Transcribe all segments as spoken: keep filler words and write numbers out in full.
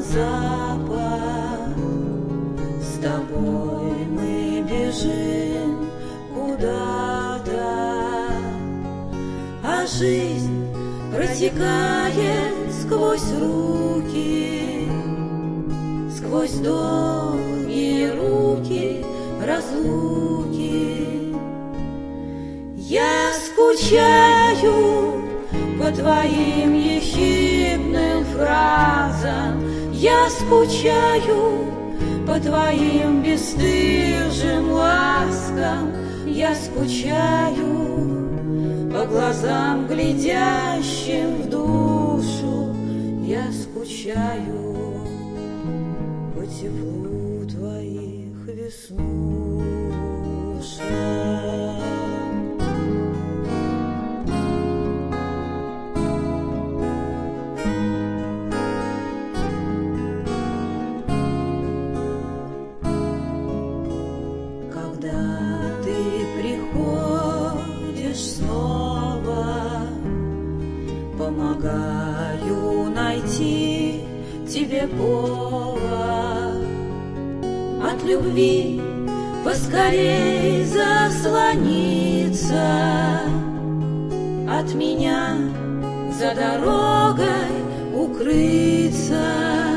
запах. С тобой мы бежим куда-то, а жизнь протекает сквозь руки, сквозь долгие руки разлуки. Я скучаю по твоим ехидным фразам, я скучаю по твоим бесстыжим ласкам, я скучаю по глазам, глядящим в душу, я скучаю по теплу твоих веснушек. Помогаю найти тебе повод, от любви поскорей заслониться, от меня за дорогой укрыться.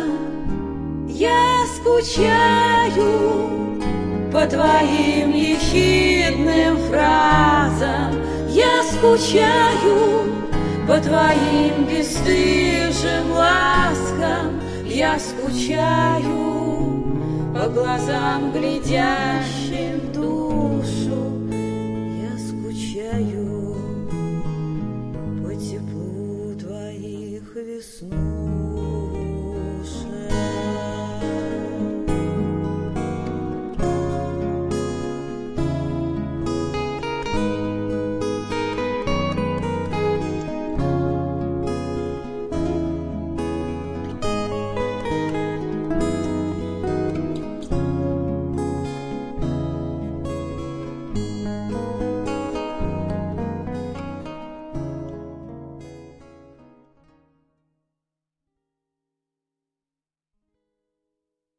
Я скучаю по твоим ехидным фразам, я скучаю по твоим бесстыжим ласкам, я скучаю по глазам, глядящим в душу.